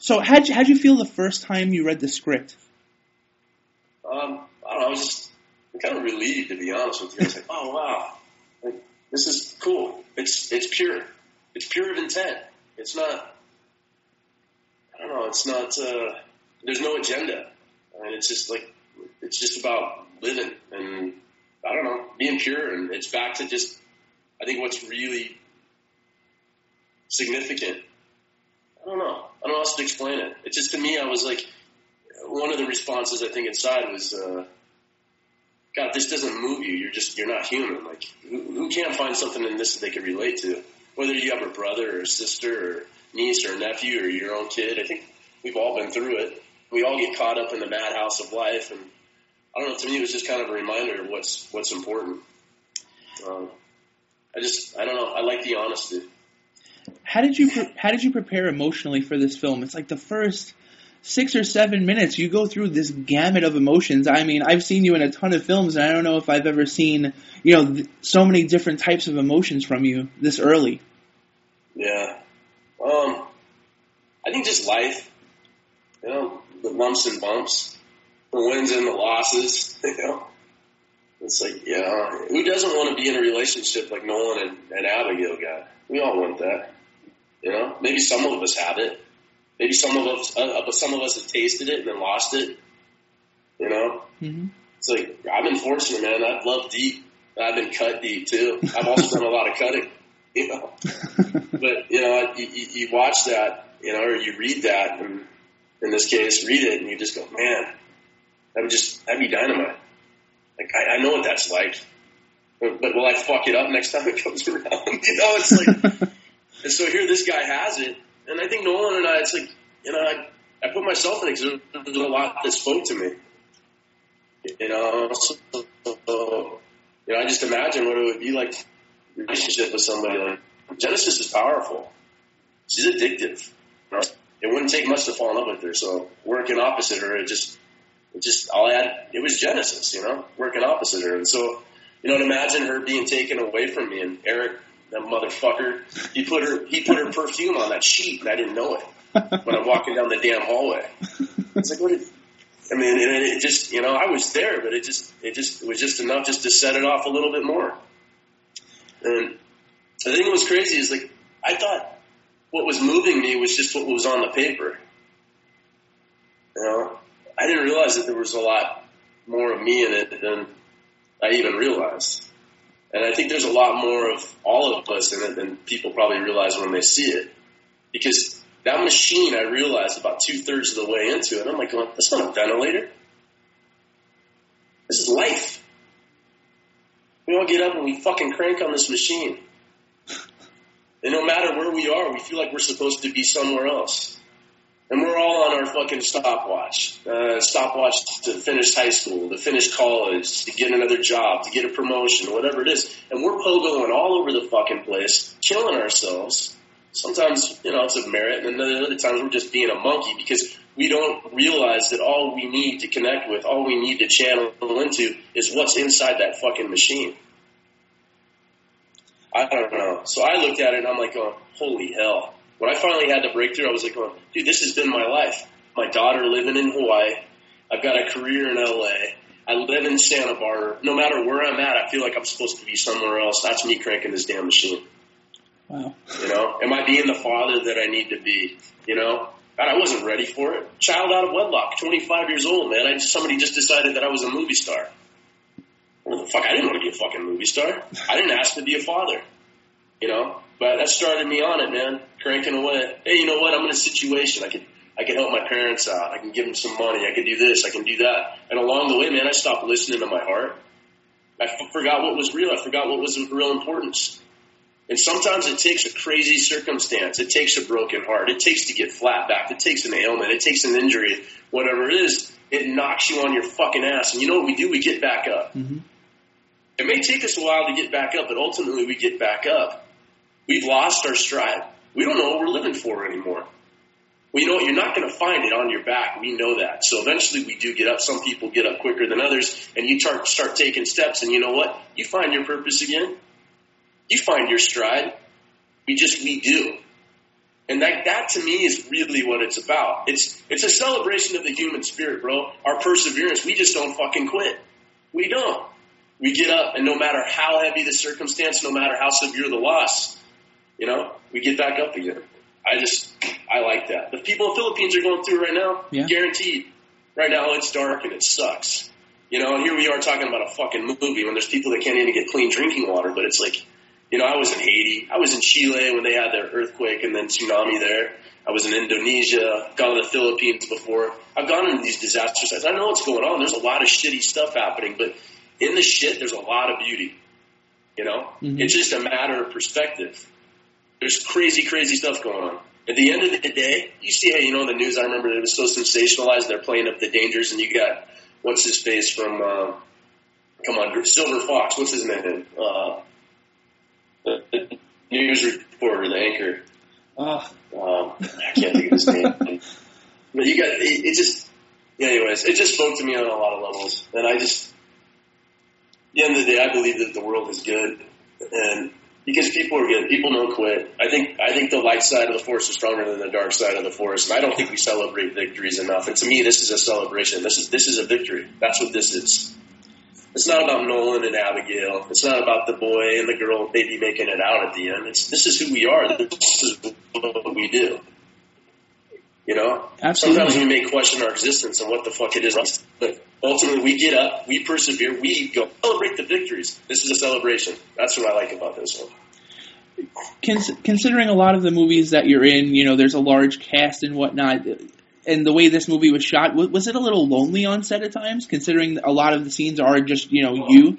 So how'd you feel the first time you read the script? I don't know. I'm kind of relieved, to be honest with you. I was like, oh wow, like, this is cool. It's pure. It's pure of intent. It's not. I don't know. It's not. There's no agenda, and it's just about living and I don't know, being pure. And it's back to just, I think what's really significant. I don't know how else to explain it. It's just, to me, I was like, one of the responses I think inside was, God, this doesn't move you. You're not human. Like, who can't find something in this that they can relate to? Whether you have a brother or a sister or niece or a nephew or your own kid, I think we've all been through it. We all get caught up in the madhouse of life, and I don't know. To me, it was just kind of a reminder of what's important. I don't know. I like the honesty. How did you prepare emotionally for this film? It's like the first 6 or 7 minutes, you go through this gamut of emotions. I mean, I've seen you in a ton of films, and I don't know if I've ever seen, so many different types of emotions from you this early. Yeah. I think just life, the lumps and bumps, the wins and the losses, It's like, who doesn't want to be in a relationship like Nolan and Abigail got? We all want that. Maybe some of us have it. Maybe some of us have tasted it and then lost it. Mm-hmm. It's like, I've been fortunate, man. I've loved deep. I've been cut deep too. I've also done a lot of cutting. But you watch that, or you read that, and in this case, read it, and you just go, man, that'd be dynamite. Like, I know what that's like, but will I fuck it up next time it comes around? It's like, and so here this guy has it, and I think Nolan and I, it's like, I put myself in it because there's a lot that spoke to me. I just imagine what it would be like to have a relationship with somebody like Genesis is powerful. She's addictive. It wouldn't take much to fall in love with her. So working opposite her, it was Genesis, working opposite her. And so, to imagine her being taken away from me, and Eric, that motherfucker, he put her perfume on that sheet, and I didn't know it when I'm walking down the damn hallway. It's like, it just, I was there, but it was just enough just to set it off a little bit more. And the thing that was crazy is, like, I thought what was moving me was just what was on the paper. I didn't realize that there was a lot more of me in it than I even realized. And I think there's a lot more of all of us in it than people probably realize when they see it. Because that machine, I realized about 2/3 of the way into it, I'm like, that's not a ventilator. This is life. We all get up and we fucking crank on this machine. And no matter where we are, we feel like we're supposed to be somewhere else. And we're all on our fucking stopwatch to finish high school, to finish college, to get another job, to get a promotion, whatever it is. And we're pogoing all over the fucking place, killing ourselves. Sometimes, it's a merit, and then other times we're just being a monkey because we don't realize that all we need to connect with, all we need to channel into is what's inside that fucking machine. I don't know. So I looked at it and I'm like going, holy hell. When I finally had the breakthrough, I was like going, dude, this has been my life. My daughter living in Hawaii. I've got a career in LA. I live in Santa Barbara. No matter where I'm at, I feel like I'm supposed to be somewhere else. That's me cranking this damn machine. Wow. Am I being the father that I need to be? God, I wasn't ready for it. Child out of wedlock, 25 years old, man. Somebody just decided that I was a movie star. What the fuck? I didn't want to be a fucking movie star. I didn't ask to be a father. But that started me on it, man. Cranking away. Hey, you know what? I'm in a situation. I can help my parents out. I can give them some money. I can do this. I can do that. And along the way, man, I stopped listening to my heart. I forgot what was real. I forgot what was of real importance. And sometimes it takes a crazy circumstance. It takes a broken heart. It takes to get flat backed. It takes an ailment. It takes an injury. Whatever it is, it knocks you on your fucking ass. And you know what we do? We get back up. Mm-hmm. It may take us a while to get back up, but ultimately we get back up. We've lost our stride. We don't know what we're living for anymore. Well, you know what? You're not going to find it on your back. We know that. So eventually we do get up. Some people get up quicker than others, and you start taking steps, and you know what? You find your purpose again. You find your stride. We do. And that to me is really what it's about. It's a celebration of the human spirit, bro. Our perseverance. We just don't fucking quit. We don't. We get up, and no matter how heavy the circumstance, no matter how severe the loss, you know, we get back up again. I like that. The people in the Philippines are going through it right now. Yeah. Guaranteed. Right now it's dark and it sucks. You know, and here we are talking about a fucking movie when there's people that can't even get clean drinking water, but it's like, you know, I was in Haiti. I was in Chile when they had their earthquake and then tsunami there. I was in Indonesia, gone to the Philippines before. I've gone into these disaster sites. I know what's going on. There's a lot of shitty stuff happening, but in the shit, there's a lot of beauty. You know? Mm-hmm. It's just a matter of perspective. There's crazy, crazy stuff going on. At the end of the day, you see how, you know, in the news, I remember it was so sensationalized. They're playing up the dangers, and you got, what's his face from, Silver Fox. What's his name? The news reporter, the anchor. I can't think of his name. But you got, it just, anyways, it just spoke to me on a lot of levels. And at the end of the day, I believe that the world is good. And because people are good, people don't quit. I think the light side of the force is stronger than the dark side of the force. And I don't think we celebrate victories enough. And to me, this is a celebration. This is a victory. That's what this is. It's not about Nolan and Abigail. It's not about the boy and the girl maybe making it out at the end. This is who we are. This is what we do. You know? Absolutely. Sometimes we may question our existence and what the fuck it is. But ultimately, we get up, we persevere, we go celebrate the victories. This is a celebration. That's what I like about this one. Considering a lot of the movies that you're in, you know, there's a large cast and whatnot, and the way this movie was shot, was it a little lonely on set at times, considering a lot of the scenes are just, you know, you?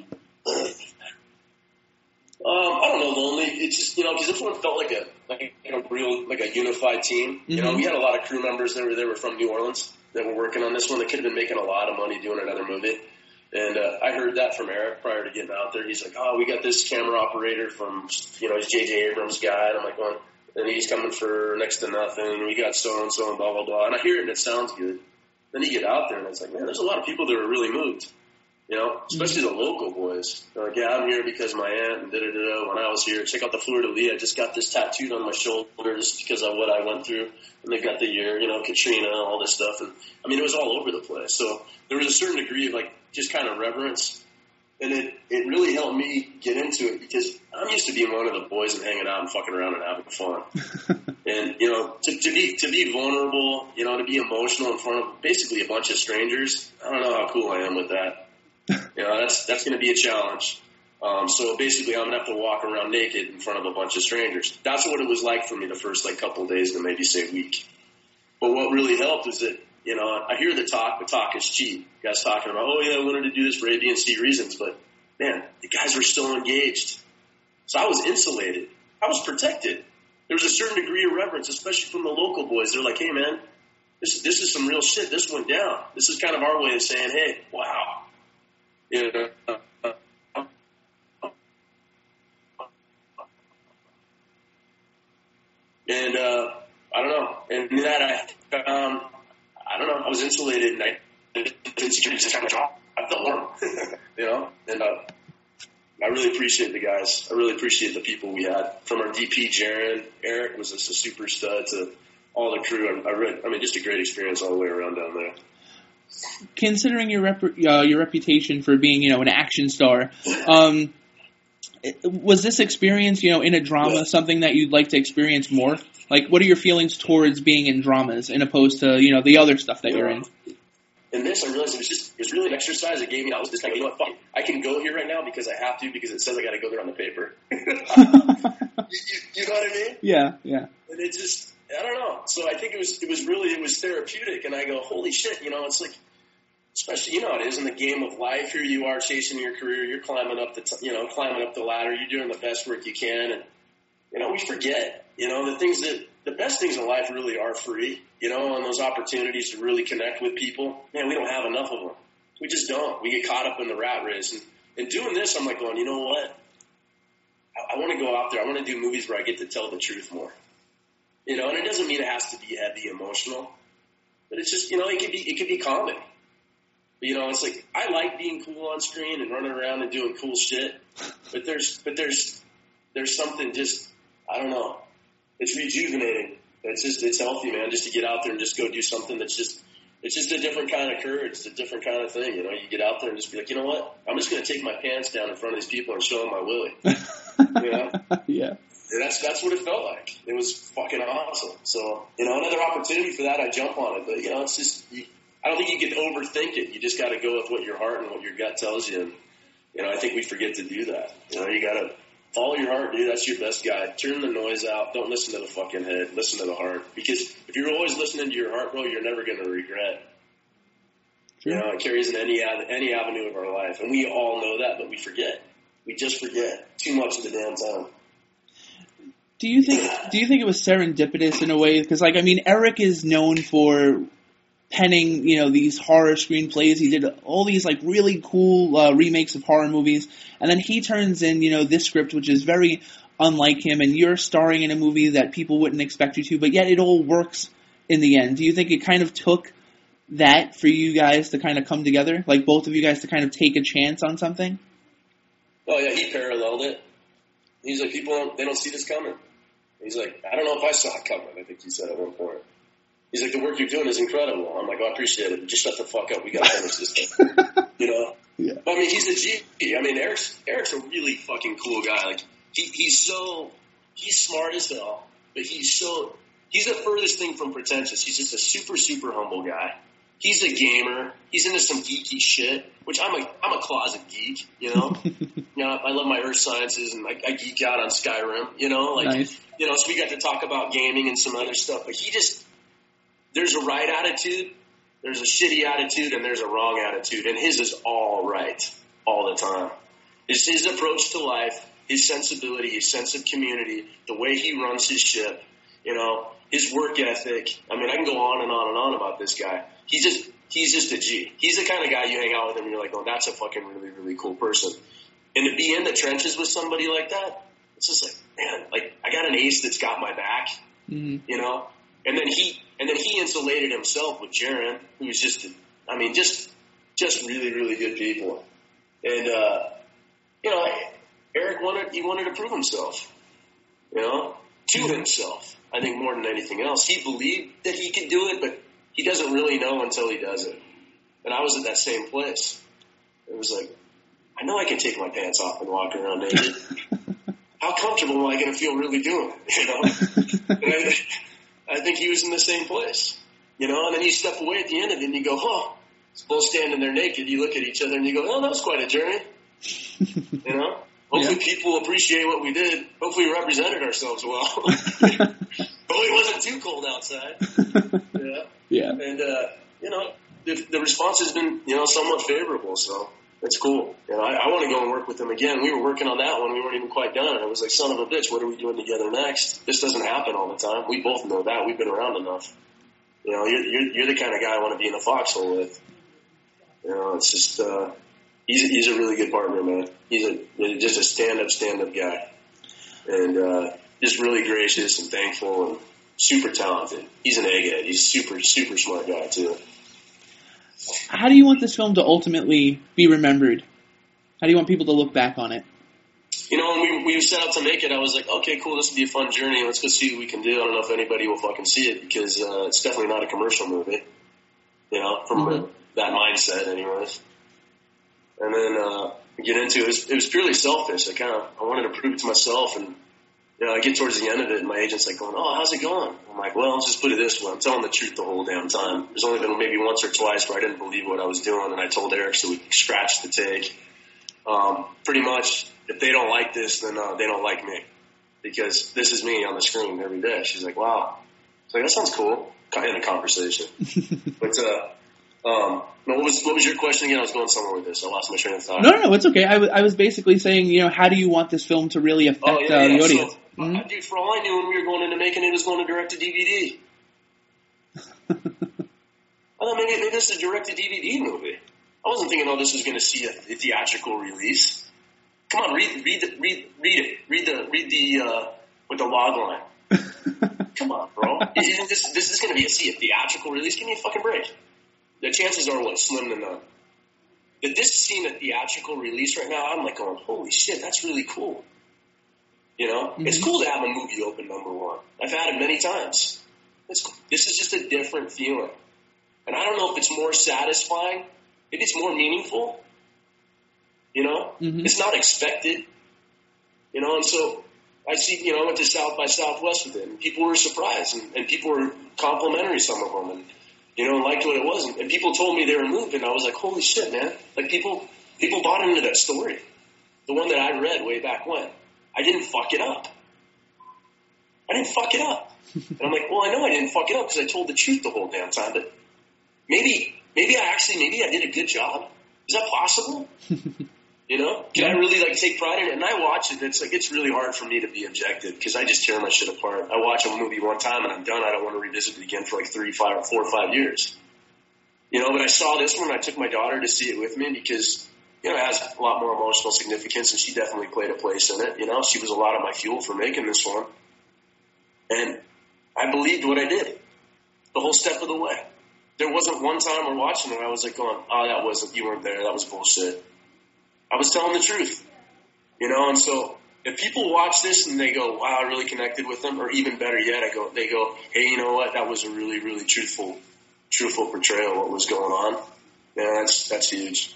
I don't know, lonely. It's just, you know, because this one felt like a unified team. Mm-hmm. You know, we had a lot of crew members that were from New Orleans that were working on this one. They could have been making a lot of money doing another movie. And I heard that from Eric prior to getting out there. He's like, oh, we got this camera operator from, you know, he's J.J. Abrams' guy. And I'm like, well, and he's coming for next to nothing. We got so-and-so and blah, blah, blah. And I hear it and it sounds good. Then you get out there and it's like, man, there's a lot of people that are really moved. You know, especially the local boys. They're like, yeah, I'm here because my aunt and da-da-da-da. When I was here, check out the fleur-de-lis. I just got this tattooed on my shoulder just because of what I went through. And they've got the year, you know, Katrina, all this stuff. And, I mean, it was all over the place. So there was a certain degree of, like, just kind of reverence. And it really helped me get into it because I'm used to being one of the boys and hanging out and fucking around and having fun. And, you know, to be vulnerable, you know, to be emotional in front of basically a bunch of strangers, I don't know how cool I am with that. You know, that's going to be a challenge. So basically, I'm going to have to walk around naked in front of a bunch of strangers. That's what it was like for me the first, like, couple of days to maybe say week. But what really helped is that, you know, I hear the talk, but talk is cheap. You guys talking about, oh, yeah, I wanted to do this for A, B, and C reasons. But, man, the guys were still engaged. So I was insulated. I was protected. There was a certain degree of reverence, especially from the local boys. They're like, hey, man, this is some real shit. This went down. This is kind of our way of saying, hey, wow. You know, and I don't know. And that I don't know. I was insulated, and I insecurity just kind of dropped. I felt warm, you know. And I really appreciate the guys. I really appreciate the people we had. From our DP, Jaron, Eric was just a super stud to all the crew. I mean, just a great experience all the way around down there. Considering your reputation for being, you know, an action star, was this experience, you know, in a drama something that you'd like to experience more? Like, what are your feelings towards being in dramas, in opposed to, you know, the other stuff that you're in? In this, I realized it was really an exercise. It gave me, I was just kind of, you know what, fuck, I can go here right now because I have to, because it says I got to go there on the paper. you know what I mean? Yeah. And it just, I don't know. So I think it was therapeutic, and I go, holy shit, you know, it's like, especially, you know how it is in the game of life. Here you are chasing your career, you're climbing up the ladder, you're doing the best work you can, and, you know, we forget, you know, the best things in life really are free, you know, and those opportunities to really connect with people, man, we don't have enough of them. We just don't. We get caught up in the rat race, and doing this, I'm like going, you know what? I want to go out there. I want to do movies where I get to tell the truth more. You know, and it doesn't mean it has to be heavy emotional, but it's just, you know, it could be comic. But, you know, it's like, I like being cool on screen and running around and doing cool shit, but there's something just, I don't know, it's rejuvenating It's healthy, man, just to get out there and just go do something it's just a different kind of courage. It's a different kind of thing, you know. You get out there and just be like, you know what? I'm just going to take my pants down in front of these people and show them my willy. You know? Yeah. And that's what it felt like. It was fucking awesome. So, you know, another opportunity for that, I jump on it. But, you know, it's just, I don't think you can overthink it. You just got to go with what your heart and what your gut tells you. And, you know, I think we forget to do that. You know, you got to follow your heart, dude. That's your best guide. Turn the noise out. Don't listen to the fucking head. Listen to the heart. Because if you're always listening to your heart, bro, you're never going to regret. Sure. You know, it carries in any avenue of our life. And we all know that, but we forget. We just forget too much of the damn time. Do you think it was serendipitous in a way? Because, like, I mean, Eric is known for penning, you know, these horror screenplays. He did all these, like, really cool remakes of horror movies. And then he turns in, you know, this script, which is very unlike him. And you're starring in a movie that people wouldn't expect you to, but yet it all works in the end. Do you think it kind of took that for you guys to kind of come together? Like, both of you guys to kind of take a chance on something? Oh, yeah, he paralleled it. He's like, they don't see this coming. He's like, I don't know if I saw it coming, I think he said at one point. He's like, the work you're doing is incredible. I'm like, oh, I appreciate it, but just shut the fuck up. We got to finish this thing. You know? Yeah. But, I mean, he's a G. I mean, Eric's a really fucking cool guy. Like, he's smart as hell, but he's the furthest thing from pretentious. He's just a super, super humble guy. He's a gamer. He's into some geeky shit, which I'm a closet geek, you know? You know, I love my earth sciences, and I geek out on Skyrim, you know? Like, nice. You know, so we got to talk about gaming and some other stuff, but there's a right attitude, there's a shitty attitude, and there's a wrong attitude, and his is all right all the time. It's his approach to life, his sensibility, his sense of community, the way he runs his ship, you know, his work ethic. I mean, I can go on and on and on about this guy. He's just a G. He's the kind of guy you hang out with him and you're like, oh, that's a fucking really, really cool person. And to be in the trenches with somebody like that, it's just like, man, like, I got an ace that's got my back, you know? And then he insulated himself with Jaron, who's just really, really good people. And, you know, Eric wanted to prove himself, you know, to himself, I think, more than anything else. He believed that he could do it, but he doesn't really know until he does it. And I was at that same place. It was like, I know I can take my pants off and walk around naked. How comfortable am I going to feel really doing it? You know? And I think he was in the same place. You know, and then you step away at the end of it and you go, oh, it's both standing there naked. You look at each other and you go, oh, that was quite a journey. You know? Hopefully people appreciate what we did. Hopefully we represented ourselves well. Hopefully it wasn't too cold outside. Yeah. Yeah. And, you know, the response has been, you know, somewhat favorable, so it's cool. You know, I want to go and work with them again. We were working on that one. We weren't even quite done. I was like, son of a bitch, what are we doing together next? This doesn't happen all the time. We both know that. We've been around enough. You know, you're the kind of guy I want to be in a foxhole with. You know, it's just, he's a really good partner, man. He's just a stand-up guy. And, just really gracious and thankful and super talented. He's an egghead. He's super, super smart guy, too. How do you want this film to ultimately be remembered? How do you want people to look back on it? You know, when we set out to make it, I was like, okay, cool, this will be a fun journey. Let's go see what we can do. I don't know if anybody will fucking see it because it's definitely not a commercial movie, you know, from that mindset anyways. And then get into it. It was purely selfish. I wanted to prove it to myself, and you know, I get towards the end of it, and my agent's like going, oh, how's it going? I'm like, well, let's just put it this way. I'm telling the truth the whole damn time. There's only been maybe once or twice where I didn't believe what I was doing, and I told Eric so we scratched the take. Pretty much, if they don't like this, then they don't like me. Because this is me on the screen every day. She's like, wow. I was like, that sounds cool. Kind of in a conversation. But, what was your question again? I was going somewhere with this. I lost my train of thought. No, it's okay. I was basically saying, you know, how do you want this film to really affect the audience? So, dude, for all I knew when we were going into making it, was going to direct-to-DVD. I thought maybe this is a direct-to-DVD movie. I wasn't thinking, oh, this was going to see a theatrical release. Come on, read it. Read the with the log line. Come on, bro. This is going to see a theatrical release? Give me a fucking break. The chances are, slim to none. But this seeing a theatrical release right now, I'm like going, holy shit, that's really cool. You know? Mm-hmm. It's cool to have a movie open number one. I've had it many times. This is just a different feeling. And I don't know if it's more satisfying. Maybe it's more meaningful. You know? Mm-hmm. It's not expected. You know, and so I went to South by Southwest with it, and people were surprised, and people were complimentary, some of them, and, you know, liked what it was. And people told me they were moved, and I was like, holy shit, man. Like, people bought into that story. The one that I read way back when. I didn't fuck it up. And I'm like, well, I know I didn't fuck it up because I told the truth the whole damn time, but maybe I did a good job. Is that possible? You know, can I really take pride in it? And I watch it. It's really hard for me to be objective because I just tear my shit apart. I watch a movie one time and I'm done. I don't want to revisit it again for 4 or 5 years. You know, but I saw this one. I took my daughter to see it with me because, you know, it has a lot more emotional significance, and she definitely played a place in it. You know, she was a lot of my fuel for making this one. And I believed what I did the whole step of the way. There wasn't one time we're watching it I was like going, oh, you weren't there. That was bullshit. I was telling the truth, you know, and so if people watch this and they go, wow, I really connected with them, or even better yet, they go, hey, you know what? That was a really, really truthful portrayal of what was going on. Yeah, that's huge.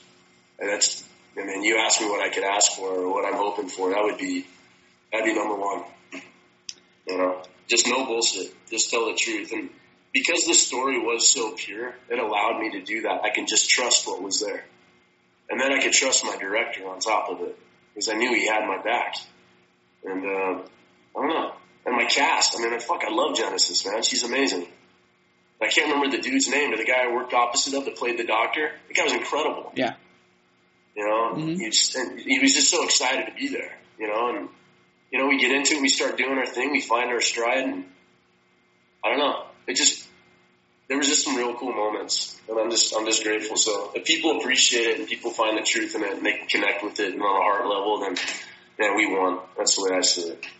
And you asked me what I could ask for or what I'm hoping for. That'd be number one. You know, just no bullshit. Just tell the truth. And because the story was so pure, it allowed me to do that. I can just trust what was there. And then I could trust my director on top of it because I knew he had my back. And I don't know. And my cast, I love Genesis, man. She's amazing. I can't remember the dude's name, but the guy I worked opposite of that played the doctor, the guy was incredible. Yeah. You know, he was just so excited to be there, you know, and, you know, we get into it, we start doing our thing, we find our stride, and I don't know, there was just some real cool moments, and I'm just grateful. So if people appreciate it and people find the truth in it and they can connect with it and on a heart level, then we won. That's the way I see it.